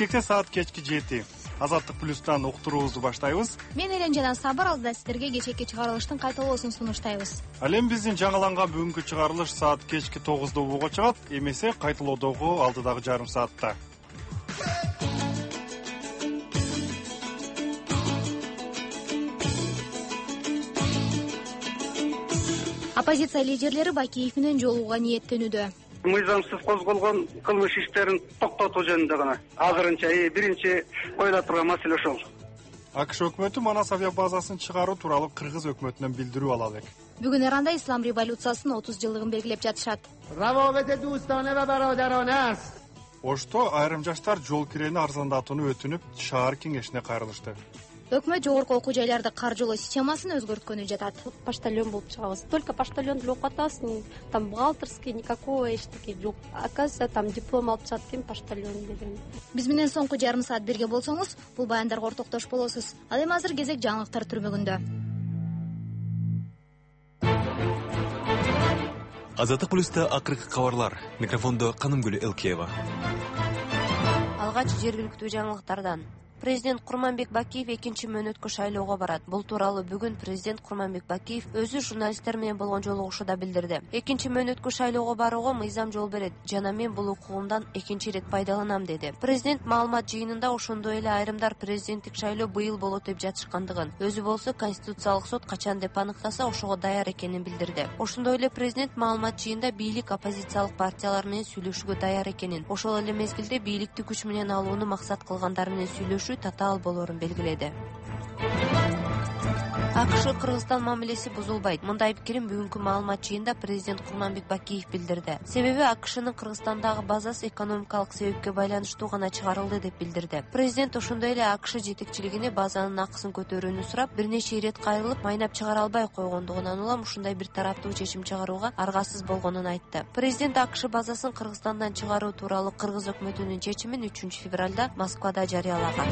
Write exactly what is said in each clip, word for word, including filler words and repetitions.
Бишкекте саат кечки жети. Азаттык плюстан уктуруубузду баштайбыз. Мен Элен жана Сабыр алдыда сиздерге кечээки чыгарылыштын кайталоосун сунуштайбыз. Ал эми биздин жаңыланган бүгүнкү чыгарылыш саат кечки тогузда убууга чыгат, эмесе кайталоодогу алдыдагы жарым саатта. Оппозиция лидерлери Бакиев менен жолугууга ниеттенүүдө. Мыйзамсыз козголгон кылмыш иштерин токтотуу жөнүндө гана азырынча биринчи коюла турган маселе ошол. АКШ өкмөтү Манас авиабазасын чыгаруу тууралуу Кыргыз өкмөтүнөн билдирүү ала элек. Бүгүн Иранда ислам революциясынын отуз жылдыгын белгилеп жатышат. Ошто айрым жаштар жол киреени арзандатууну өтүнүп, шаар кеңешине кайрылышты. Өкмөт жогорку окуу жайларды каржылоо системасын өзгөрткөнү жатат. Поштальон болуп чыгабыз. Только поштальон делеп окутабыз, там бухгалтерский никакого эчтеке жок. Оказывается, там диплом алып чыгат экен поштальон деген. Биз менен соңку жарым саат бирге болсоңуз, бул баяндарга ортоктош болосуз. Ал эми азыр кезек жаңылыктар түрмөгүндө. Азаттык плюста акыркы кабарлар. Микрофондо Канымгүл Элкеева. Алгач жергиликтүү жаңылыктардан. Президент Курманбек Бакиев экинчи мөөнөткө шайлоого барат. Бул тууралуу бүгүн президент Курманбек Бакиев өзү журналисттер менен болгон жолугушууда билдирди. Экинчи мөөнөткө шайлоого барууга мыйзам жол берет жана мен бул укугумдан экинчи ирет пайдаланам деди. Президент маалымат жыйынында ошондой эле айрымдар президенттик шайлоо быйыл болот деп жатышкандыгын, өзү болсо Конституциялык сот качан деп аныктаса ошого даяр экенин билдирди. Ошондой эле президент маалымат жыйында бийлик оппозициялык партиялар менен сүйлөшүүгө даяр экенин, ошол эле мезгилде бийликти күч менен алууну максат кылгандар менен сүйлөшүү татаал болоорун белгиледи. АКШ Кыргызстан мамилеси бузулбайт. Мындай пикирин бүгүнкү маалымат жыйында президент Курманбек Бакиев билдирди. Себеби АКШнын Кыргызстандагы базасы экономикалык себепке байланыштуу гана чыгарылды деп билдирди. Президент ошондой эле АКШ жетекчилигине базанын акысын көтөрүүнү сурап, бир нече ирет кайрылып, майнап чыгара албай койгондугунан улам ушундай бир тараптуу чечим чыгарууга аргасыз болгонун айтты. Президент АКШ базасын Кыргызстандан чыгаруу тууралуу Кыргыз өкмөтүнүн чечимин үчүнчү февралда Москвада жарыялаган.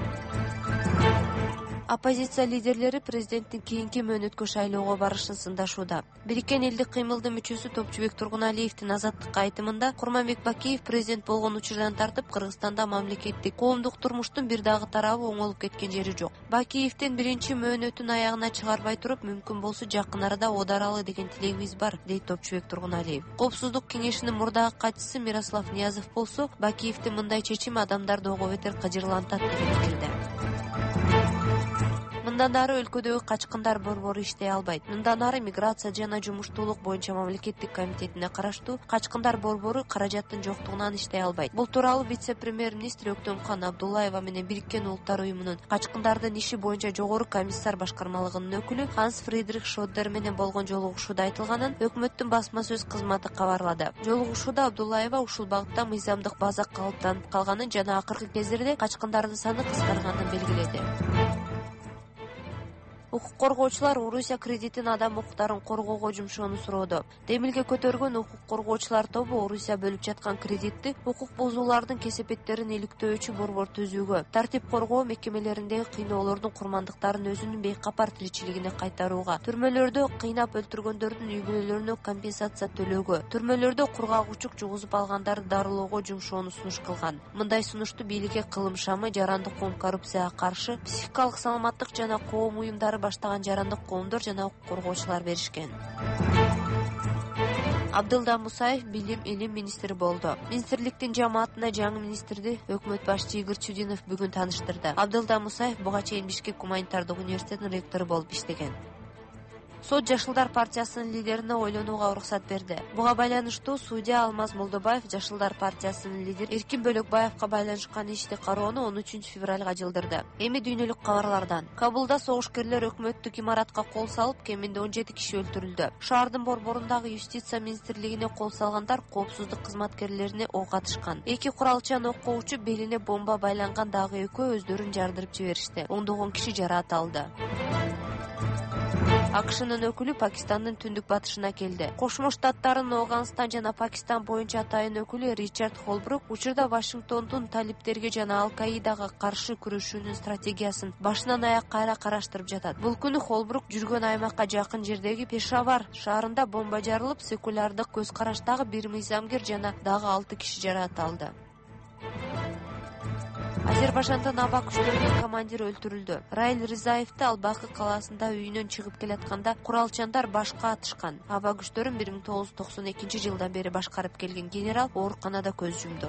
Оппозиция лидерлери президенттин кийинки мөөнөткө шайлоого барышын сындашууда. Бириккен элдик кыймылдын мүчөсү Топчубек Тургуналиевдин Азаттыкка айтымында Курманбек Бакиев президент болгон учурдан тартып Кыргызстанда мамлекеттик коомдук турмуштун бир дагы тарабы оңолуп кеткен жери жок. Бакиевдин биринчи мөөнөтүн аягына чыгарбай туруп, мүмкүн болсо жакын арада оодаралы деген тилегибиз бар, дейт Топчубек Тургуналиев. Коопсуздук кеңешинин мурдагы катчысы Мирослав Ниязов болсо, Бакиевдин мындай чечими адамдарды ого бетер кыжырлантат деген пикирде. Мындан ары өлкөдөгү качкындар борбору иштей албайт. Мындан ары миграция жана жумуштуулук боюнча мамлекеттик комитетине караштуу качкындар борбору каражаттын жоктугунан иштей албайт. Бул тууралуу вице-премьер-министр Өктөмкан Абдуллаева менен Бириккен Улуттар уюмунун качкындардын иши боюнча жогору комиссар башкармалыгынын өкүлү Ханс Фридрих Шоддер менен болгон жолугушууда айтылганын өкмөттүн басма сөз кызматы кабарлады. Жолугушууда Абдуллаева ушул багытта мыйзамдык база калыптанып калганын жана акыркы кездерде качкындардын саны кыскарганын белгиледи. Укук коргоочулар Орусия кредитин адам укуктарын коргоого жумшоону суроодо. Демилге көтөргөн укук коргоочулар тобу Орусия бөлүп жаткан кредитти укук бузуулардын кесепеттерин иликтөөчү борбор түзүүгө, тартип коргоо мекемелериндеги кыйноолордун курмандыктарын өзүнүн бейкапар тиричилигине кайтарууга, түрмөлөрдө кыйнап өлтүргөндөрдүн үй бүлөлөрүнө компенсация төлөөгө, түрмөлөрдө кургак учук жугузуп алгандарды дарылоого жумшоону сунуш кылган. Мындай сунушту бийликке кылым шамы, жарандык коом коррупцияга каршы, психикалык саламаттык жана коом уюмдары баштаган жарандык коомдор жана укук коргоочулар беришкен. Абдылда Мусаев билим илим министри болду. Министрликтин жамаатына жаңы министрди өкмөт башчысы Игорь Чудинов бүгүн тааныштырды. Абдылда Мусаев буга чейин Бишкек гуманитардык университетинин ректору болуп иштеген. Сот Жашылдар партиясынын лидерине ойлонууга уруксат берди. Буга байланыштуу судья Алмаз Молдобаев Жашылдар партиясынын лидери Эркин Бөлөкбаевка байланышкан ишти кароону он үчүнчү февралга жылдырды. Эми дүйнөлүк кабарлардан. Кабулда согушкерлер өкмөттүк имаратка кол салып, кеминде он жети киши өлтүрүлдү. Шаардын борборундагы юстиция министрлигине кол салгандар коопсуздук кызматкерлерине ок атышкан. Эки куралчан окко учуп, белине бомба байланган дагы экөө өздөрүн жардырып жиберишти. Ондогон киши жараат алды. АКШнын өкүлү Пакистандын түндүк батышына келди. Кошмо Штаттардын Афганистан жана Пакистан боюнча атайын өкүлү Ричард Холбрук учурда Вашингтондун талиптерге жана Ал-Каидага каршы күрөшүүнүн стратегиясын башынан аяк кайра караштырып жатат. Бул күнү Холбрук жүргөн аймакка жакын жердеги Пешавар шаарында бомба жарылып, секулярдык көз караштагы бир мыйзамгер жана дагы алты киши жараат алды. Азербайжандын аба күчтөрүнүн командири өлтүрүлдү. Раил Ризаевди Албакы калаасында үйүнөн чыгып келатканда куралчандар башка атышкан. Аба күчтөрүн бир миң тогуз жүз токсон экинчи жылдан бери башкарып келген генерал ооруканада көз жумду.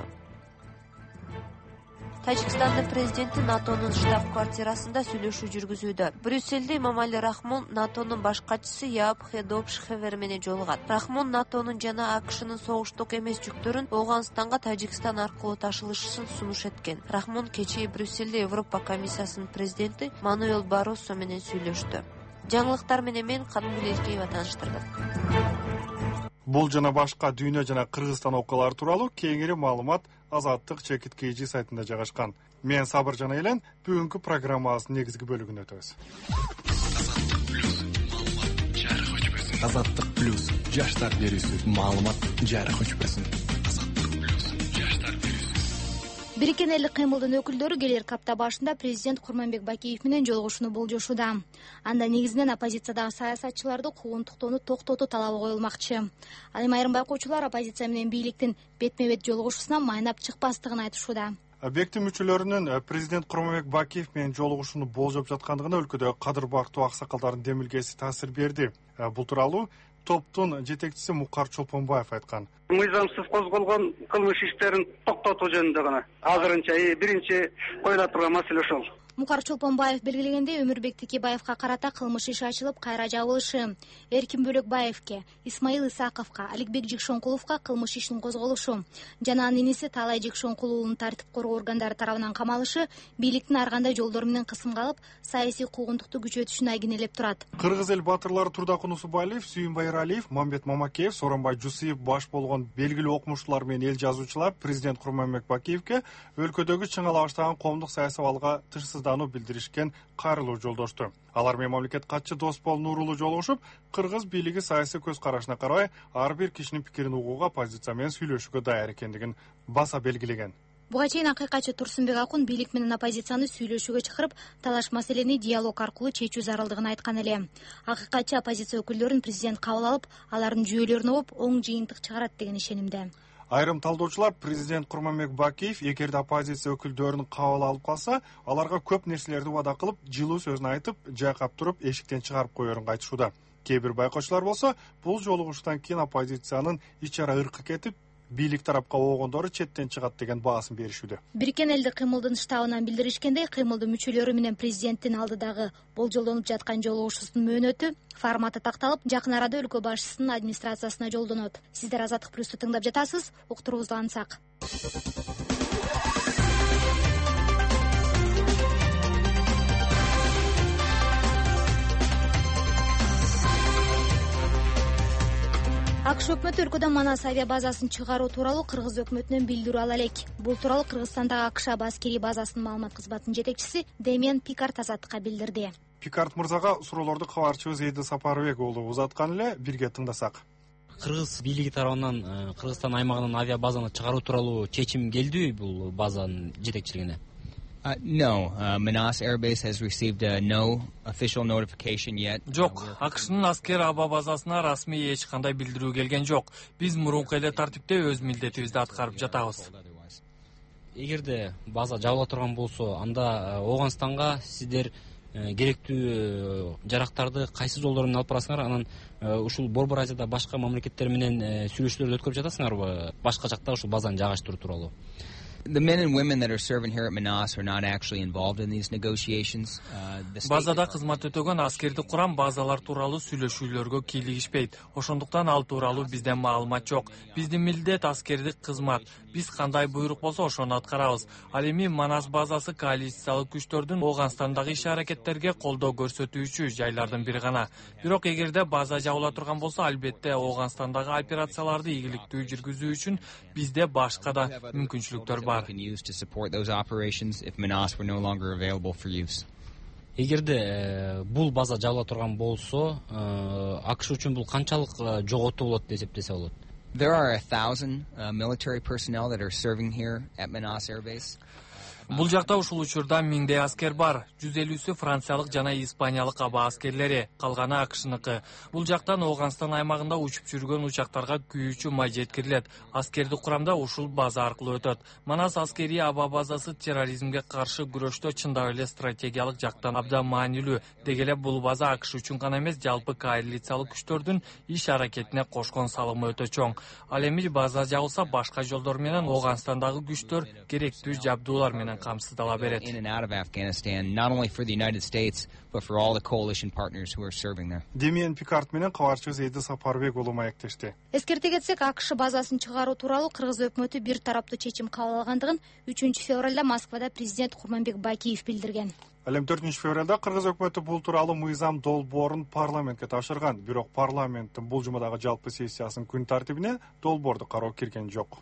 Тажикстандын президенти НАТОнун штаб-квартирасында сүйлөшүү жүргүзүүдө. Брюссельде Эмомали Рахмон НАТОнун баш катчысы Яап Хедопшхевер менен жолугат. Рахмон НАТОнун жана АКШнын согуштук эмес жүктөрүн Ооганстанга Тажикстан аркылуу ташылышын сунуш эткен. Рахмон кечээ Брюссельде Европа комиссиясынын президенти Мануэл Барросо менен сүйлөштү. Жаңылыктар менен мен Кадымгүл Эркеева тааныштырдым. Бул жана башка дүйнө жана Кыргызстан окуялары тууралуу кеңири маалымат Азаттык чекит kg сайтында жайгашкан. Мен Сабыр жана Элен бүгүнкү программабыздын негизги бөлүгүнө өтөбүз. Азаттык плюс жаштар берүүсү маалымат жарык өчпөсүн. Бириккен элдик кыймылдын өкүлдөрү келер апта башында президент Курманбек Бакиев менен жолугушууну болжошууда. Анда негизинен оппозициядагы саясатчыларды куугунтуктоону токтотуу талабы коюлмакчы. Ал эми айрым байкоочулар оппозиция менен бийликтин бетме-бет жолугушуусунан майнап чыкпастыгын айтышууда. Объекти мүчөлөрүнүн президент Курманбек Бакиев менен жолугушууну болжоп жаткандыгына өлкөдөгү кадыр бактуу аксакалдардын демилгеси таасир берди. Бул тууралуу топтун жетекчиси Мукар Чолпонбаев айткан. Мыйзамсыз козголгон кылмыш иштерин токтотуу жөнүндө гана азырынча биринчи коюла турган маселе ошол. Мукар Чолпонбаев белгилегендей, Өмүрбек Текебаевка карата кылмыш иши ачылып, кайра жабылышы, Эркин Бөлөкбаевке, Исмаил Исаковго, Аликбек Жикшонкуловго кылмыш ишинин козголушу жана анын иниси Таалай Жикшонкуловдун тартип коргоо органдары тарабынан камалышы бийликтин ар кандай жолдору менен кысымга алып, саясий куугунтукту күчөтүшүн айгинелеп турат. Кыргыз эл баатырлары Турдакун Усубалиев, Сүйүнбай Эралиев, Мамбет Мамакеев, Сооронбай Жусуев баш болгон белгилүү окумуштуулар менен эл жазуучулар президент Курманбек Бакиевке өлкөдөгү чыңала баштаган коомдук саясий абалга тынчсыз билдиришкен кайрылуу жолдошту. Алар менен мамлекет катчы Доспол Нурулуу жолугушуп, кыргыз бийлиги саясий көз карашына карабай, ар бир кишинин пикирин угууга, позиция менен сүйлөшүүгө даяр экендигин баса белгилеген. Буга чейин акыйкатчы Турсунбек Акун бийлик менен оппозицияны сүйлөшүүгө чакырып, талаш маселени диалог аркылуу чечүү зарылдыгын айткан эле. Акыйкатчы оппозиция өкүлдөрүн президент кабыл алып, алардын жүйөлөрүн угуп, оң жыйынтык чыгарат деген ишенимде. Айрым талдоочулар президент Курманбек Бакиев эгерде оппозиция өкүлдөрүн кабыл алып калса, аларга көп нерселерди убада кылып, жылуу сөзүн айтып, жайкап туруп, эшиктен чыгарып коерун айтышууда. Кээ бир байкоочулар болсо, бул жолугуштан кийин оппозициянын ичара ыркы кетип, бийлик тарапка оогондору четтен чыгат деген баасын беришүүдө. Бириккен элдик кыймылдын штабынан билдиришкендей, кыймылдын мүчөлөрү менен президенттин алдыдагы болжолдонуп жаткан жолугушуусунун мөөнөтү, форматы такталып, жакын арада өлкө башчысынын администрациясына жолдонот. Сиздер Азаттык плюсту тыңдап жатасыз, уктуруубузду ансак. АКШ өкмөтү өлкөдөн Манас авиа базасын чыгаруу тууралуу Кыргыз өкмөтүнөн билдирүү ала элек. Бул тууралуу Кыргызстандагы АКШ аскерий базасынын маалымат кызматынын жетекчиси Демиан Пикард Азаттыкка билдирди. Пикард мырзага суроолорду кабарчыбыз Эди Сапарбек уулу узаткан эле, бирге тыңдасак. Кыргыз бийлиги тарабынан Кыргызстан аймагынан авиа базаны чыгаруу тууралуу чечим келдиби бул базанын жетекчилигине? Uh, no, uh, Manas Air Base has received uh, no official notification yet. Жок, АКШнын аскер аба базасына расмий эч кандай билдирүү келген жок. Биз мурунку эле тартипте өз милдетибизди аткарып жатабыз. Эгерде база жабыла турган болсо, анда Ооганстанга сиздер керектүү жарактарды кайсы жолдор менен алып барасыңар? Анан ушул Борбор Азияда башка мамлекеттер менен сүйлөшүүлөрдү өткөрүп жатасыңарбы? Башка жакта ушул базаны жайгаштыруу тууралуу. The men and women that are serving here at Manas are not actually involved in these negotiations. Базада кызмат өтөгөн аскерди курам базалар тууралуу сүйлөшүүлөргө кийлигишпейт. Ошондуктан ал тууралуу бизде маалымат жок. Биздин милдет аскердик кызмат. Биз кандай буйрук болсо ошону аткарабыз. Ал эми Манас базасы коалициялык күчтөрдүн Ооганстандагы иш-аракеттерге колдоо көрсөтүүчү жайлардын бири гана. Бирок эгерде база жабыла турган болсо, албетте Ооганстандагы операцияларды ийгиликтүү жүргүзүү үчүн бизде башка да мүмкүнчүлүктөр бар. Эгерде бул база жабыла турган болсо, АКШ үчүн бул канчалык жоготуу болот деп эсептесе болот? There are a thousand uh, military personnel that are serving here at Manas Air Base. Бул жакта ушул учурда миңдей аскер бар. жүз элүүсү франциялык жана испаниялык аба аскерлери, калганы акшныкы. Бул жактан Ооганстан аймагында учуп жүргөн учактарга күйүүчү май жеткирилет. Аскердик курамда ушул база аркылуу өтөт. Манас аскерий аба базасы терроризмге каршы күрөштө чындап эле стратегиялык жактан абдан маанилүү. Деги эле бул база АКШ үчүн гана эмес, жалпы коалициялык күчтөрдүн иш аракетине кошкон салымы өтө чоң. Ал эми база жабылса, башка жолдор менен Ооганстандагы күчтөр керектүү жабдуулар менен камсыздала берет. Демиен Пикард менен кабарчыбыз Эди Сапарбек уулу маектешти. Эскерте кетсек, АКШ базасын чыгаруу тууралуу Кыргыз өкмөтү бир тараптуу чечим кабыл алгандыгын үчүнчү февралда Москвада президент Курманбек Бакиев билдирген. Ал эми төртүнчү февралда Кыргыз өкмөтү бул тууралуу мыйзам долбоорун парламентке тапшырган. Бирок парламенттин бул жумадагы жалпы сессиясынын күн тартибине долбоорду кароо кирген жок.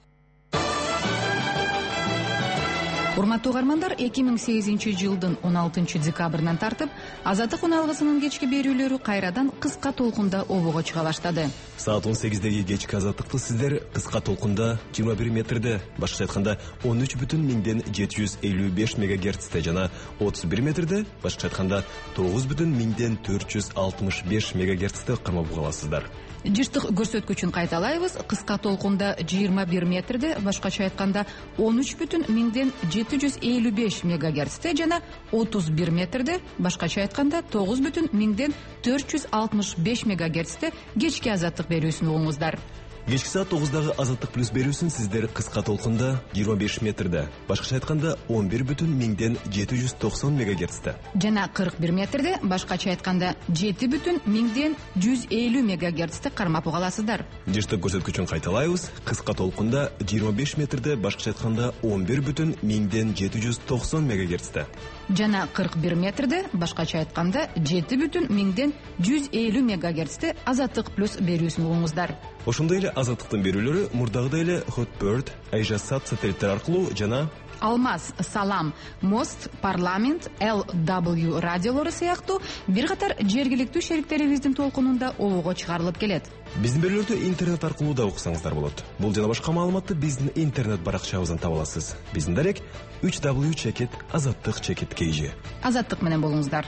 Урматтуу угармандар, эки миң сегизинчи жылдын он алтынчы декабрынан тартып, Азаттык уналгысынын кечки берүүлөрү кайрадан кыска толкунда обого чыга баштады. Саат он сегиздеги кечки Азаттыкты сиздер кыска толкунда жыйырма бир метрде, башкача айтканда он үч бүтүн миңден жети жүз элүү беш мегагерцте жана отуз бир метрде, башкача айтканда тогуз бүтүн миңден төрт жүз алтымыш беш мегагерцте кармап уга аласыздар. Жыштык көрсөткүчүн кайталайбыз. Кыска толкунда жыйырма бир метрде, башкача айтканда он үч бүтүн миңден жети жүз элүү беш мегагерцте жана отуз бир метрде, башкача айтканда тогуз бүтүн миңден төрт жүз алтымыш беш мегагерцте кечки Азаттык берүүсүн угуңуздар. Кечки саат тогуздагы Азаттык плюс берүүсүн сиздер кыска толкунда жыйырма беш метрде, башкача айтканда он бир бүтүн миңден жети жүз токсон мегагерцте жана кырк бир метрде, башкача айтканда жети бүтүн миңден жүз элүү мегагерцте кармап уга аласыздар. Жыштык көрсөткүчүн кайталайбыз. Кыска толкунда жыйырма беш метрде, башкача айтканда он бир бүтүн миңден жети жүз токсон мегагерцте жана кырк бир метрде, башкача айтканда жети бүтүн миңден жүз элүү мегагерцте Азаттык плюс берүүсүн угуңуздар. Ошондой эле Азаттыктын берүүлөрү мурдагыдай эле Hotbird, Айжасат сателиттер аркылуу жана Алмаз, Салам, Мост, Парламент, эл дабл ю радиолору сыяктуу бир катар жергиликтүү шериктерибиздин толкунунда обого чыгарылып келет. Биздин берүүлөрдү интернет аркылуу да уксаңыздар болот. Бул жана башка маалыматты биздин интернет баракчабыздан таба аласыз. Биздин дарек үч дабл ю чекит азаттык чекит кей жи. Азаттык менен болуңуздар.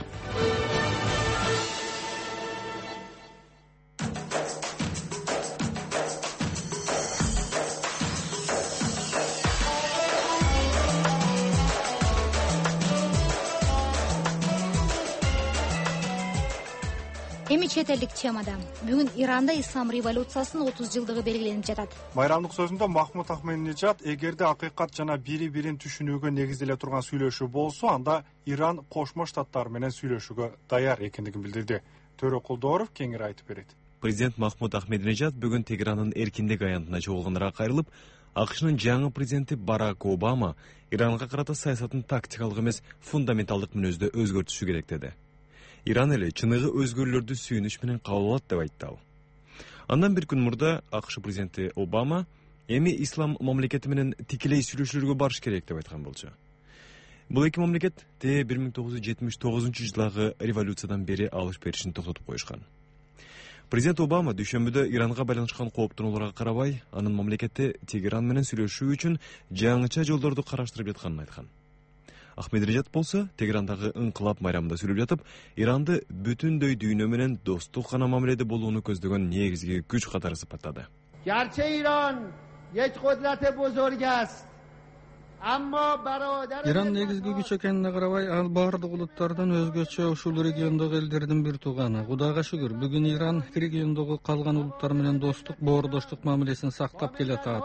Эми чет элдик темада. Бүгүн Иранда ислам революциясынын отуз жылдыгы белгиленип жатат. Байрамдык сөзүндө Махмуд Ахмединежад эгерде акыйкат жана бири-бирин түшүнүүгө негизделе турган сүйлөшүү болсо, анда Иран Кошмо Штаттар менен сүйлөшүүгө даяр экендигин билдирди. Төрө Кулдоров кеңири айтып берет. Президент Махмуд Ахмединежад бүгүн Тегеранын эркиндик аянтына чогулгандарга кайрылып, АКШнын жаңы президенти Барак Обама Иранга карата саясатын тактикалык эмес, фундаменталдык мүнөздө өзгөртүшү керек деди. Иран эле чыныгы өзгөрүүлөрдү сүйүнүш менен кабыл алат деп айтты ал. Андан бир күн мурда АКШ президенти Обама эми ислам мамлекети менен тикелей сүйлөшүүлөргө барыш керек деп айткан болчу. Бул эки мамлекет те бир миң тогуз жүз жетимиш тогузунчу жылдагы революциядан бери алыш беришин токтотуп коюшкан. Президент Обама дүйшөмбүдө Иранга байланышкан кооптонууларга карабай, анын мамлекети Тегеран менен сүйлөшүү үчүн жаңыча жолдорду караштырып жатканын айткан. Ахмединежад болсо Тегерандагы ыңкылап майрамында сүйлөп жатып, Иранды бүтүндөй дүйнө менен достук гана мамиледе болууну көздөгөн негизги күч катары сыпаттады. Garchi Iran yek qudrat buzurg ast, ammo barodar Иран негизги күч экенине карабай, ал бардык улуттардан өзгөчө ушул региондогу элдердин бир тууганы. Кудайга шүгүр, бүгүн Иран региондогу калган улуттар менен достук, боордоштук мамилесин сактап келатат.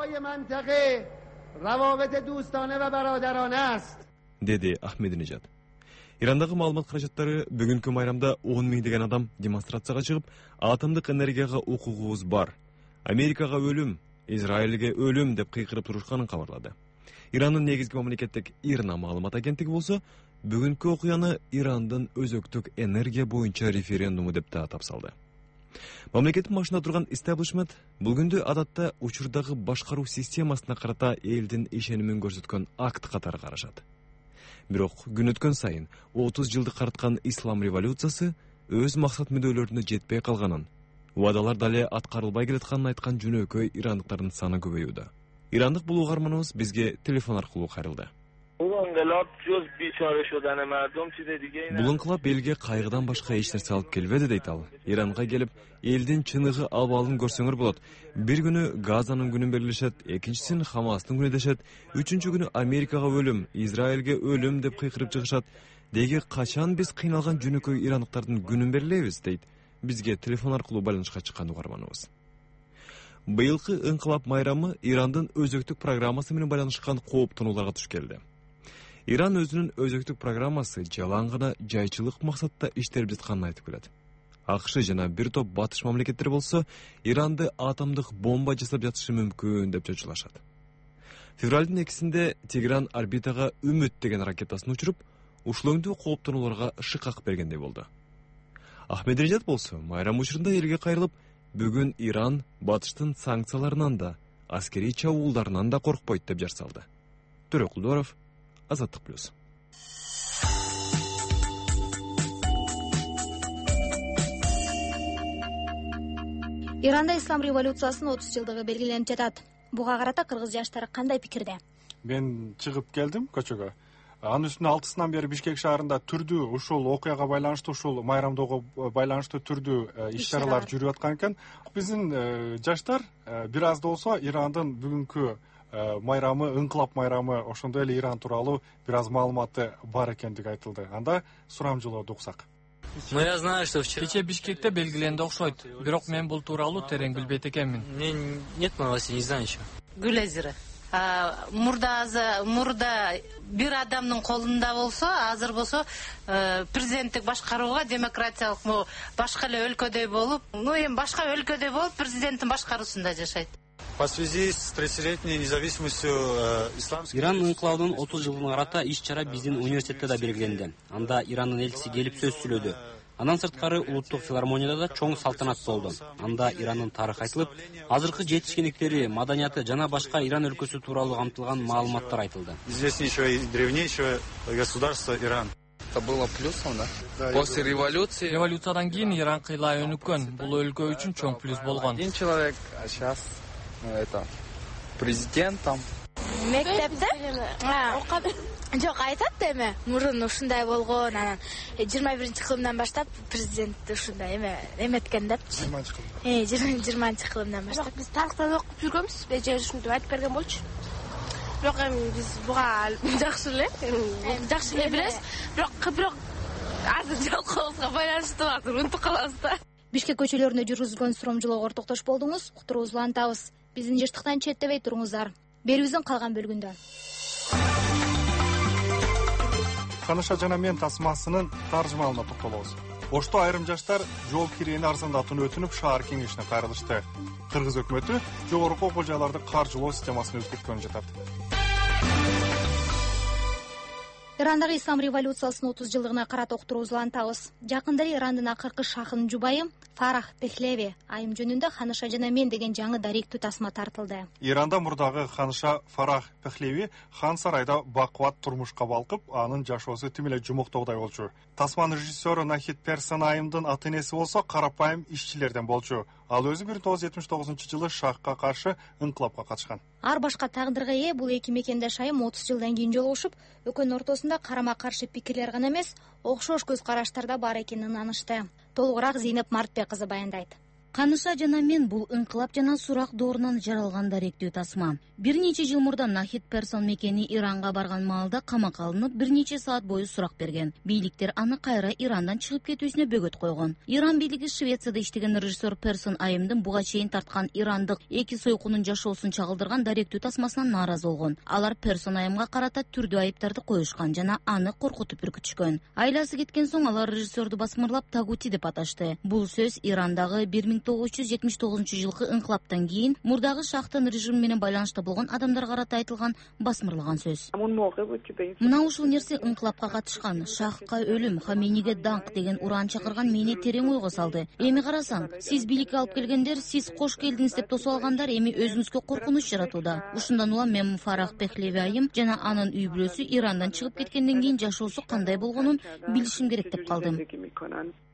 Rawabet do'stona va barodarona ast. Деди Ахмединежад. Ирандагы маалымат каражаттары бүгүнкү майрамда он миңдеген адам демонстрацияга чыгып, атомдук энергияга укугубуз бар, Америкага өлүм, Израилге өлүм деп кыйкырып турушканын кабарлады. Ирандын негизги мамлекеттик Ирна маалымат агенттиги болсо, бүгүнкү окуяны Ирандын өзөктүк энергия боюнча референдуму деп атап салды. Мамлекеттин башында турган истеблишмент бул күндү адатта учурдагы башкаруу системасына карата элдин ишенимин көрсөткөн акт катары карашат. Бирок күн өткөн сайын отуз жылдык карткан ислам революциясы өз максат мүдөлөрүнө жетпей калганын, убадалар дале аткарылбай келатканын айткан жөнөкөй ирандыктардын саны көбөйүүдө. Ирандык бул угарманыбыз бизге телефон аркылуу кайрылды. Ооба, انقلاب جز بیچاره شدن مردم چیز دیگه ای Бул инкылап элге кайгыдан башка эч нерсе алып келбеди дейт ал. Иранга келип, элдин чыныгы абалын көрсөңөр болот. Бир күнү Газанын күнүн белгилешет, экинчисин Хамастын күнү дешет, үчүнчү күнү Америкага өлүм, Израилге өлүм деп кыйкырып чыгышат. Деги качан биз кыйналган жөнөкөй ирандыктардын күнүн берилебиз дейт. Бизге телефон аркылуу байланышка чыккан угарманыбыз. Быйылкы инкылап майрамы Ирандын өзөктүк программасы менен байланышкан кооптонууларга туш келди. Иран өзүнүн өзөктүк программасы жалаң гана жайчылык максатта иштелип жатканын айтып келет. АКШ жана бир топ батыш мамлекеттер болсо Иранды атомдук бомба жасап жатышы мүмкүн деп чочулашат. Февралдын экисинде Тегеран орбитага Үмүт деген ракетасын учуруп, ушул кооптонууларга шыкак бергендей болду. Ахмединежад болсо майрам учурунда элге кайрылып, бүгүн Иран батыштын санкцияларынан да, аскерий чабуулдарынан да коркпойт деп жар салды. Төрөкулдоров, Азаттык плюс. Иранда ислам революциясынын отуз жылдыгы белгиленип жатат. Буга карата кыргыз жаштары кандай пикирде? Мен чыгып келдим көчөгө. Анын үстүнө алтысынан бери Бишкек шаарында түрдүү ушул окуяга байланыштуу, ушул майрамдоого байланыштуу түрдүү иш-чаралар жүрүп аткан экен. Биздин жаштар бир аз да болсо Ирандын бүгүнкү майрамы, инкылап майрамы, ошондой эле Иран тууралуу бир аз маалыматы бар экендиги айтылды. Анда сурамжылоодо уксак. Я знаю, что вчера кече Бишкекте белгиленди окшойт. Бирок мен бул тууралуу терең билбейт экенмин. Мен нет новостей, не знаю еще. Гүлазира. Мурда мурда бир адамдын колунда болсо, азыр болсо президенттик башкарууга демократиялык башка эле өлкөдөй болуп, ну эми башка өлкөдөй болуп президенттин башкаруусунда жашайт. По связи с тридцатилетней независимостью исламской... Иран инкылабынын отуз жылдыгына карата иш-чара биздин университетте да белгиленди. Анда Ирандын элчиси келип сөз сүйлөдү. Андан сырткары улуттук филармонияда да чоң салтанат болду. Анда Ирандын тарыхы айтылып, азыркы жетишкендиктери, маданияты жана башка Иран өлкөсү тууралуу камтылган маалыматтар айтылды. Известнейшее и древнейшее государство Иран. Это было плюсом, да? После революции... Революциядан кийин Иран кыйлай өнүккөн. Бул өлкө үчүн чоң плюс болгон. Один человек, а сейчас это президентом. Мектепте жок айтат эме мурун ушундай болгон, анан жыйырма биринчи кылымдан баштап президент ушундай эме эметкен депчи. жыйырманчы кылымдан. Э, жыйырманчы кылымдан баштап. Биз тарыхтан окуп жүргөнбүз, эже ушинтип айтып берген болчу. Бирок эми биз буга жакшы эле, жакшы эле билебиз. Бирок бирок азыр жалкообузга байланыштуу азыр унутуп калабыз да. Бишкек көчөлөрүндө жүргүзүлгөн сурамжылоого ортоктош болдуңуз. Уктуруубузду улантабыз. Биздин жыштыктан четтебей туруңуздар. Берүүбүздүн калган бөлүгүндө. Каныша жана мен тасмасынын таржымалына токтолобуз. Ошто айрым жаштар жол кирени арзандатууну өтүнүп шаар кеңешине кайрылышты. Кыргыз өкмөтү жогорку окуу жайларды каржылоо системасын өзгөрткөнү жатат. Ирандагы ислам революциясынын отуз жылдыгына карата уктуруубузду улантабыз. Жакында Ирандын акыркы шахынын жубайы Фарах Пехлеви айым жөнүндө Ханыша жана мен деген жаңы даректүү тасма тартылды. Иранда мурдагы Ханыша Фарах Пехлеви хан сарайда бакубат турмушка балкып, анын жашоосу тим эле жумуктогудай болчу. Тасманын режиссеру Нахид Персон айымдын ата энеси болсо карапайым ишчилерден болчу. Ал өзү бир миң тогуз жүз жетимиш тогузунчу жылы шахка каршы инкылапка катышкан. Ар башка тагдырга ээ бул эки мекендеш айым отуз жылдан кийин жолугушуп, экөөнүн ортосунда карама-каршы пикирлер гана эмес, окшош көз караштарда бар экенин анышты. Толугураак Зейнеп Мартбек кызы баяндайт. Каныша жана мен бул инкылап жана сурак доорунан жаралган даректүү тасма. Бир нече жыл мурда Нахид Персон мекени Иранга барган маалда камакка алынып, бир нече саат бою сурак берген. Бийликтер аны кайра Ирандан чыгып кетүүсүнө бөгөт койгон. Иран бийлиги Швецияда иштеген режиссер Персон айымдын буга чейин тарткан ирандык эки сойкунун жашоосун чагылдырган даректүү тасмасынан нааразы болгон. Алар Персон айымга карата түрдүү айыптарды коюшкан жана аны коркутуп үркүтүшкөн. Айласы кеткен соң алар режиссерду басмырлап Тагути деп аташты. Бул сөз Ирандагы бир миң тогуз жүз жетимиш тогузунчу жылкы инкылаптан кийин мурдагы шахтын режими менен байланышта болгон адамдар карата айтылган басмырлаган сөз. Мына ушул нерсе инкылапка катышкан, шахка өлүм, Хамейниге даңк деген уран чакырган мени терең ойго салды. Эми карасаң, сиз бийликке алып келгендер, сиз кош келдиңиз деп тосуп алгандар эми өзүңүзгө коркунуч жаратууда. Ушундан улам мен Фарах Пехлеви айым жана анын үй бүлөсү Ирандан чыгып кеткенден кийин жашоосу кандай болгонун билишим керек деп калдым.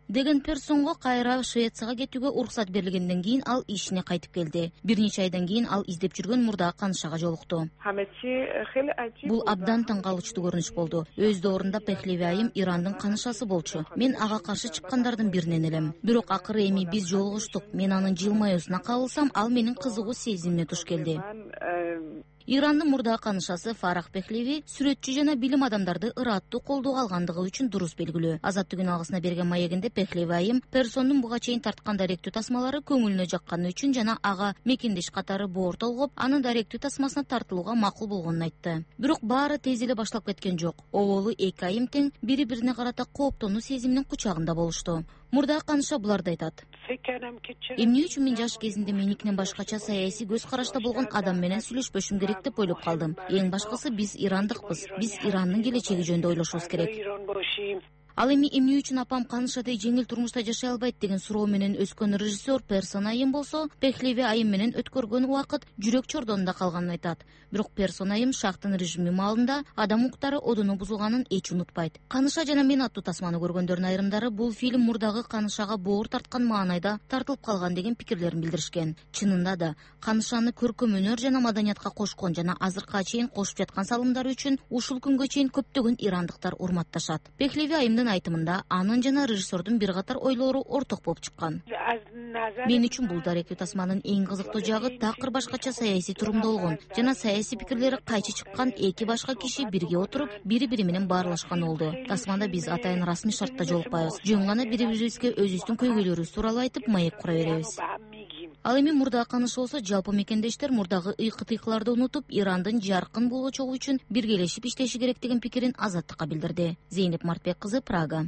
деген персонго кайра Швецияга кетүүгө уруксат берилгенден кийин ал ишине кайтып келди. Бир нече айдан кийин ал издеп жүргөн мурдагы канышага жолукту. Бул абдан таң калычтуу көрүнүш болду. Өз доорунда Пехлеви айым Ирандын канышасы болчу. Мен ага каршы чыккандардын биринен элем. Бирок акыры эми биз жолугуштук. Мен анын жылмаюусуна кабылсам, ал менин кызыгуу сезимине туш келди. Ирандын мурдагы канышасы Фарах Пехлеви сүрөтчү жана билим адамдарды ыраттуу колдоого алгандыгы үчүн дуруз белгилүү. Азаттык алгысына берген маегинде Пехлеви айым персондун буга чейин тарткан даректүү тасмалары көңүлүнө жакканы үчүн жана ага мекендеш катары боор толгоп, анын даректүү тасмасына тартылууга макул болгонун айтты. Бирок баары тез эле башталып кеткен жок. Оболу эки айым тең бири-бирине карата кооптонуу сезиминин кучагында болушту. Мурдагы каныша буларды айтат. Эмне үчүн мен жаш кезинде меникинен башкача саясий көз карашта болгон адам менен сүйлөшпөшүм керек деп ойлоп калдым. Эң башкысы биз ирандыкпыз. Биз Ирандын келечеги жөнүндө ойлошубуз керек. Ал эми эмне үчүн апам канышадай жеңил турмушта жашай албайт деген суроо менен өскөн режиссер Персон айым болсо, Пехлеви айым менен өткөргөн убакыт жүрөк чордонунда калганын айтат. Бирок Персон айым Шахтын режими маалында адам укуктары одуну бузулганын эч унутпайт. Каныша жана мен аттуу тасманы көргөндөрдүн айрымдары бул фильм мурдагы канышага боор тарткан маанайда тартылып калган деген пикирлерин билдиришкен. Чынында да канышаны көркөм өнөр жана маданиятка кошкон жана азыркыга чейин кошуп жаткан салымдары үчүн ушул күнгө чейин көптөгөн ирандыктар урматташат. Пехлеви айымдын айтымында анын жана режиссердун бир катар ойлору орток болуп чыккан. Мен үчүн бул даректүү тасманын эң кызыктуу жагы такыр башкача саясий турумдолгон жана саясий пикирлери кайчы чыккан эки башка киши бирге отуруп, бири-бири менен баарлашкан болду. Тасманда биз атайын расмий шартта жолукпайбыз. Жөн гана бири-бирибизге өзүбүздүн көйгөйлөрүбүз тууралуу айтып маек кура беребиз. Ал эми мурдагы каныш болсо, жалпы мекендештер мурдагы ыйкы-тыйкыларды унутуп, Ирандын жаркын болочогу үчүн биргелешип иштеши керек деген пикирин Азаттыкка билдирди. Зейнеп Мартбек кызы, Прага.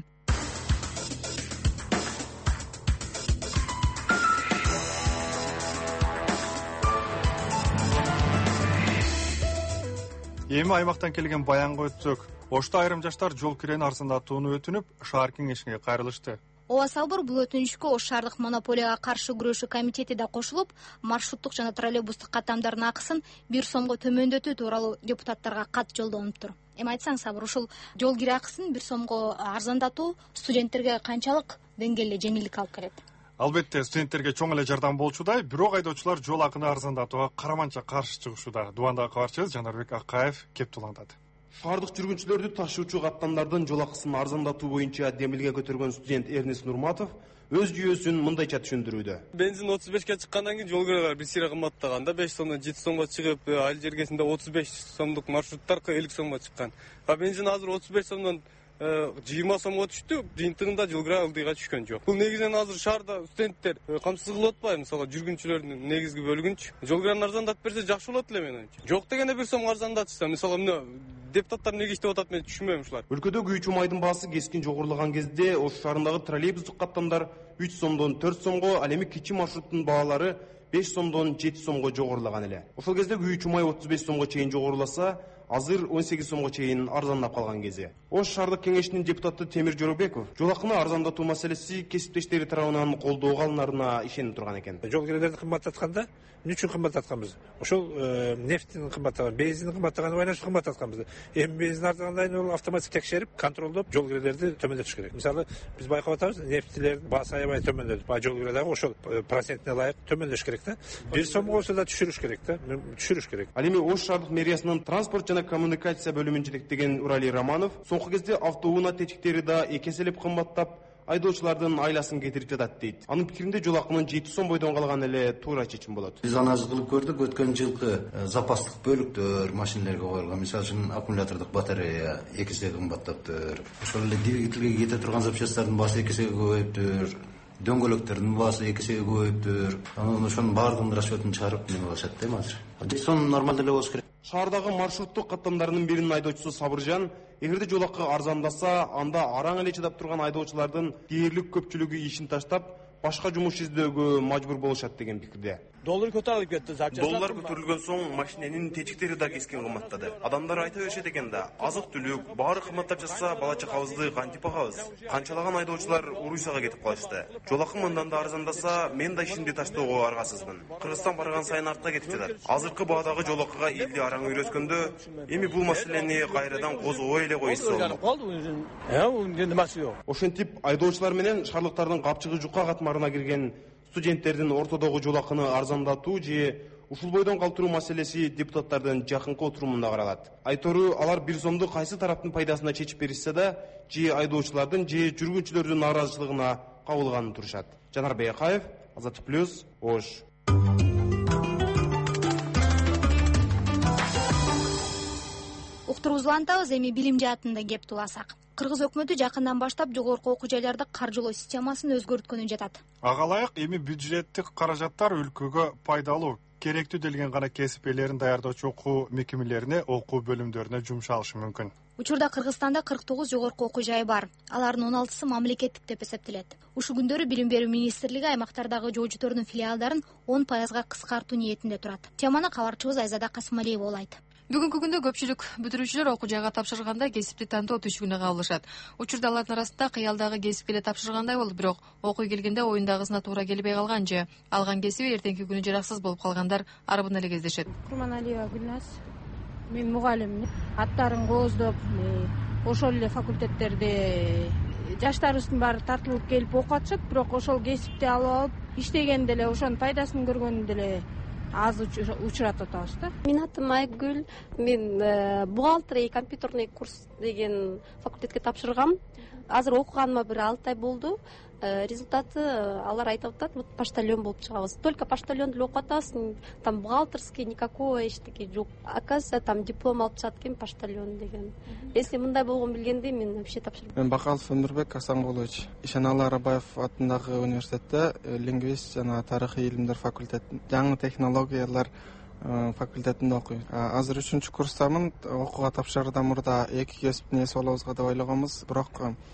Эми аймактан келген баянга өтсөк, Ошто айрым жаштар жол кирени арзандатууну өтүнүп, шаар кеңешине кайрылышты. Ооба Салбор бул өтүнүшкө Ош шаардык монополияга каршы күрөшүү комитети да кошулуп, маршруттук жана троллейбустук каттамдардын акысын бир сомго төмөндөтүү тууралуу депутаттарга кат жолдонуптур. Эми айтсаң, Сабыр, ушул жол кире акысын бир сомго арзандатуу студенттерге канчалык деңгээлде жеңилдик алып келет? Албетте, студенттерге чоң эле жардам болчудай, бирок айдоочулар жол акыны арзандатууга караманча каршы чыгышууда. Дубандагы кабарчыбыз Жанарбек Акаев кеп туландады. Шаардык жүргүнчүлөрдү ташуучу каттамдардын жол акысын арзандатуу боюнча демилге көтөргөн студент Эрнест Нурматов өз жүйөсүн мындайча түшүндүрүүдө. Бензин отуз бешке чыккандан кийин жол кирелер бир сыйра кымбаттаганда беш сомдон жети сомго чыгып, айыл жергесинде отуз беш сомдук маршруттар элүү сомго чыккан. А бензин азыр отуз беш сомдон жыйырма сомго түштү, жыйынтыгында жол кира ылдыйга түшкөн жок. Бул негизинен азыр шаарда студенттер камсыз кылып атпайбы? Мисалы жүргүнчүлөрдүн негизги бөлүгүнчү жол кирени арзандатып берсе жакшы болот эле менин ойумча. Жок дегенде бир сом арзандатса, мисалы мына депутаттар эмнеге иштеп атат мен түшүнбөйм ушулар. Өлкөдө күйүүчү майдын баасы кескин жогорулаган кезде Ош шаарындагы троллейбустук каттамдар үч сомдон төрт сомго, ал эми кичи маршруттун баалары беш сомдон жети сомго жогорулаган эле. Ошол кезде күйүүчү май отуз беш сомго чейин жогоруласа, азыр он сегиз сомго чейин арзандап калган кези. Ош шаардык кеңешинин депутаты Темир Жоробеков жол акыны арзандатуу маселеси кесиптештери тарабынан колдоого алынарына ишенип турган экен. Жол кирелерди кымбаттатканда эмне үчүн кымбаттатканбыз? Ошол нефтин кымбаттаганы, бензиндин кымбаттаганы байланыштуу кымбаттатканбыз. Эми бензин арзангандан кийин ол автоматик текшерип, контролдоп жол кирелерди төмөндөтүш керек. Мисалы, биз байкап атабыз, нефтилердин баасы аябай төмөндөдү. Баа жол кирелер ошол процентине ылайык төмөндөш керек да. бир сомго болсо да түшүрүш керек да. Түшүрүш керек. Ал эми Ош шаардык мэриясынын транспорт жана коммуникация бөлүмүн жетектеген Урали Романов соңку кезде автоунаа тетиктери да эки эселеп кымбаттап, айдоочулардын айласын кетирип жатат дейт. Анын пикиринде жол акынын жети сом бойдон калган эле туура чечим болот. Биз анализ кылып көрдүк, өткөн жылкы запастык бөлүктөр машинелерге коюлган, мисалы үчүн аккумулятордук батарея эки эсе кымбаттаптыр. Ошол эле двигательге кете турган запчасттардын баасы эки эсеге көбөйүптүр. Дөңгөлөктөрдүн баасы эки эсеге көбөйүптүр. Анан ошонун баардыгын расчетун чыгарып неме кылышат да азыр. жети сом нормалдуу эле болуш керек. Шаардагы маршруттук каттамдарынын биринин айдоочусу Сабыржан, эгерде жол акы арзандаса, анда араң эле чыдап турган айдоочулардын дээрлик көпчүлүгү ишин таштап, башка жумуш издөөгө мажбур болушат деген пикирде. Доллар көтөрүлүп кетти. Доллар көтөрүлгөн соң машиненин течиктери да кескен кымбаттады. Адамдар айта беришет экен да, азык-түлүк баары кымбаттап жатса, бала чакабызды кантип багабыз? Канчалаган айдоочулар Уруйсага кетип калышты. Жол акы мындан да арзандаса, мен да ишимди таштоого аргасызмын. Кыргызстан барган сайын артка кетип жатат. Азыркы баадагы жол акыга элди араң үйрөткөндө, эми бул маселени кайрадан козгобой эле койсо болот. Ошентип айдоочулар менен шаардыктардын капчыгы жукка катмарына кирген студенттердин ортодогу жол акыны арзандатуу же ушул бойдон калтыруу маселеси депутаттардын жакынкы отурумунда каралат. Айтору, алар бир сомду кайсы тараптын пайдасына чечип беришсе да, же айдоочулардын же жүргүнчүлөрдүн нааразычылыгына кабылганын турушат. Жанар Бейкаев, Азаттык плюс, Ош. Уктургузулантабыз, эми билим жаатында кеп туласак. Кыргыз өкмөтү жакындан баштап жогорку окуу жайларды каржылоо системасын өзгөрткөнү жатат. Ага ылайык эми бюджеттик каражаттар өлкөгө пайдалуу, керектүү делген гана кесип ээлерин даярдоочу окуу мекемелерине, окуу бөлүмдөрүнө жумшалышы мүмкүн. Учурда Кыргызстанда кырк тогуз жогорку окуу жайы бар. Алардын он алтысы мамлекеттик деп эсептелет. Ушул күндөрү Билим берүү министрлиги аймактардагы жоочутордун филиалдарын он пайызга кыскартуу ниетинде турат. Теманы кабарчыбыз Айзада Касымалиева улайт. Бүгүнкү күндө көпчүлүк бүтүрүүчүлөр окуу жайга тапшырганда кесипти тандоо түшүгүнө кабылышат. Учурда алардын арасында кыялдагы кесипке эле тапшыргандай болуп, бирок окуй келгенде оюндагысына туура келбей калган же алган кесиби эртеңки күнү жараксыз болуп калгандар арбын эле кездешет. Курманалиева Гүлназ, мен мугалиммин. Аттарын кооздоп, ошол эле факультеттерде жаштарыбыздын баары тартылып келип окуп атышат, бирок ошол кесипти алып алып иштегенде эле ошонун пайдасын көргөндө эле аз учуратып атабыз да. Менин атым Айгүл, мен бухгалтерия и компьютерный курс деген факультетке тапшыргам. Азыр окуганыма бир алты ай болду. Результаты алар айтып атат, вот поштальон болуп чыгабыз. Только поштальон деле окуп атасың, там бухгалтерский никакого эчтеке жок. Оказывается, там диплом алып чыгат экен поштальон деген. Если мындай болгон билгенде мен вообще тапшырдым. Мен Бакалов Өмүрбек Асанголович, Ишеналы Арабаев атындагы университетте лингвист жана тарыхый илимдер факультетинде, жаңы технологиялар факультетинде окуйм. Азыр үчүнчү курстамын. Окууга тапшырардан мурда эки кесиптин ээси болобузга деп ойлогонбуз, бирок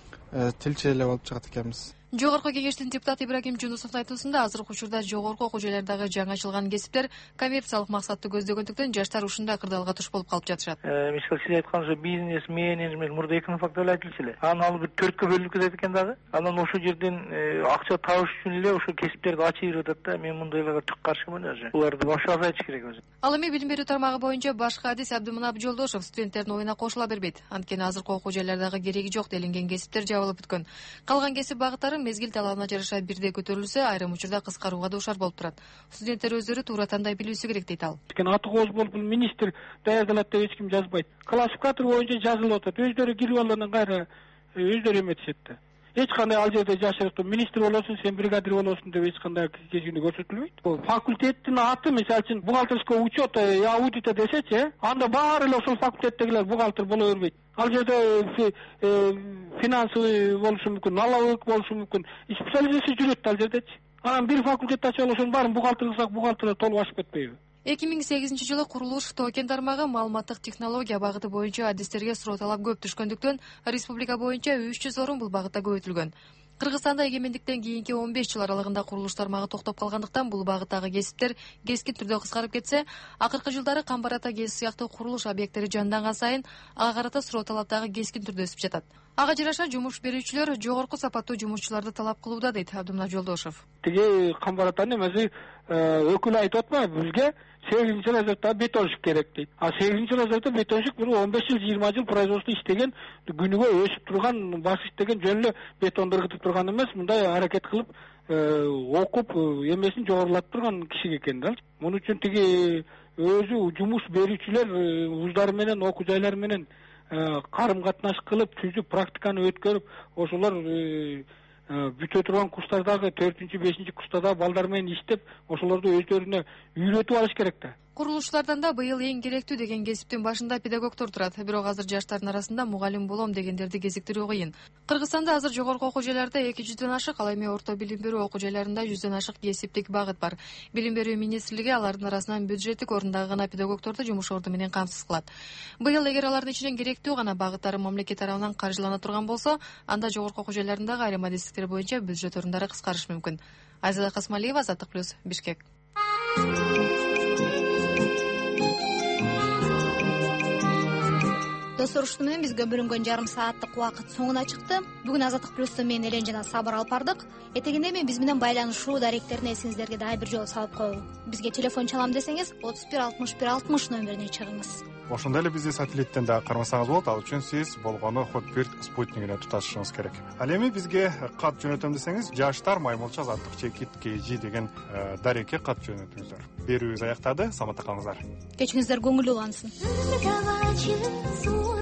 тилчи эле болуп чыгат экенбиз. Жогорку кеңештин депутаты Ибрагим Жунусовдун айтуусунда азыркы учурда жогорку окуу жайлардагы жаңы ачылган кесиптер коммерциялык максатты көздөгөндүктөн жаштар ушундай кырдаалга туш болуп калып жатышат. Мисалы сиз айтканча бизнес, менеджмент, мурда экономик факторлор айтылчу эле. Анан ал бир төрткө бөлүнүп кетет экен дагы. Анан ошол жерден акча табыш үчүн эле ошол кесиптерди ачып берип атат да. Мен мындайларга түк каршымын өзү. Буларды башка азайтыш керек өзү. Ал эми билим берүү тармагы боюнча башкы адис Абдымынап Жолдошов студенттердин оюна кошула бербейт. Анткени азыркы окуу жайлардагы кереги жок делинген кесиптер жабылып бүткөн. Калган кесип багыттары мезгил талабына жараша бирдей көтөрүлсө, айрым учурда кыскарууга дуушар болуп турат. Студенттер өздөрү туура тандай билүүсү керек дейт ал. Кен аты кооз болуп министр даярдалат деп эч ким жазбайт. Классификатор боюнча жазылып атат. Өздөрү кирип алгандан кайра өздөрү эметишет да. Эч кандай ал жерде жашырып, министр болосуң, сен бригадир болосуң деп эч кандай кезигине көрсөтүлбөйт. Факультеттин аты, мисалы үчүн бухгалтерский учет, аудита десечи, анда баары эле ошол факультеттегилер бухгалтер боло бербейт. Ал жерде финансовый болушу мүмкүн, налоговый болушу мүмкүн. Специализация жүрөт ал жердечи. Анан бир факультет ачып ошонун баарын бухгалтер кылсак, бухгалтерлер толуп ашып кетпейби? эки миң сегизинчи жылы курулуш токен тармагы маалыматтык технология багыты боюнча адистерге суроо талап көп түшкөндүктөн республика боюнча үч жүз орун бул багытта көбөйтүлгөн. Кыргызстанда эгемендиктен кийинки он беш жыл аралыгында курулуш тармагы токтоп калгандыктан бул багыттагы кесиптер кескин түрдө кыскарып кетсе, акыркы жылдары Камбар ата ГЭС сыяктуу курулуш объекттери жанданган сайын ага карата суроо талап дагы кескин түрдө өсүп жатат. Ага жараша жумуш берүүчүлөр жогорку сапаттуу жумушчуларды талап кылууда дейт Абдымынап Жолдошов. Тиги Камбар атанын эмеси өкүлү айтып атпайбы, бизге сегизинчи разрядта бетонщик керек дейт. А сегизинчи разрядта бетонщик бир он беш жыл, жыйырма жыл производство иштеген, күнүгө өсүп турган, баш иштеген, жөн эле бетонду ыргытып турган эмес, мындай аракет кылып окуп эмесин жогорулатып турган киши экен да. Муну үчүн тиги өзү жумуш берүүчүлөр вуздары менен, окуу жайлары менен карым катнаш кылып, түзүп, практиканы өткөрүп, ошолор бүтө турган курстардагы төртүнчү, бешинчи курстарда балдар менен иштеп, ошолорду өздөрүнө үйрөтүп алыш керек да. Курулушлардан да быйыл эң керектүү деген кесиптин башында педагогдор турат. Бирок азыр жаштардын арасында мугалим болом дегендерди кезиктирүү кыйын. Кыргызстанда азыр жогорку окуу жайларда эки жүздөн ашык, ал эми орто билим берүү окуу жайларында жүздөн ашык кесиптик багыт бар. Билим берүү министрлиги алардын арасынан бюджеттик орундагы гана педагогдорду жумуш орду менен камсыз кылат. Быйыл эгер алардын ичинен керектүү гана багыттары мамлекет тарабынан каржылана турган болсо, анда жогорку окуу жайларындагы айрым адистиктер боюнча бюджет орундары кыскарышы мүмкүн. Айзада Касмалиева, Азаттык плюс, Бишкек. Достор, ушуну менен бизге бөлүнгөн жарым сааттык убакыт соңуна чыкты. Бүгүн Азаттык плюсту мен Элен жана Сабыр алып бардык. Этегинде мен биз менен байланышуу даректерин эсиңиздерге дагы бир жолу салып коелу. Бизге телефон чалам десеңиз отуз бир алтымыш бир алтымыш номерине чыгыңыз. Ошондой эле бизди сателлиттен дагы кармасаңыз болот. Ал үчүн сиз болгону Хотбирд спутнигине туташышыңыз керек. Ал эми бизге кат жөнөтөм десеңиз, жаштар маймылча заттык чекит кж деген дарекке кат жөнөтүңүздөр. Берүүбүз аяктады. Саламатта калыңыздар. Кечиңиздер көңүлдүү улансын.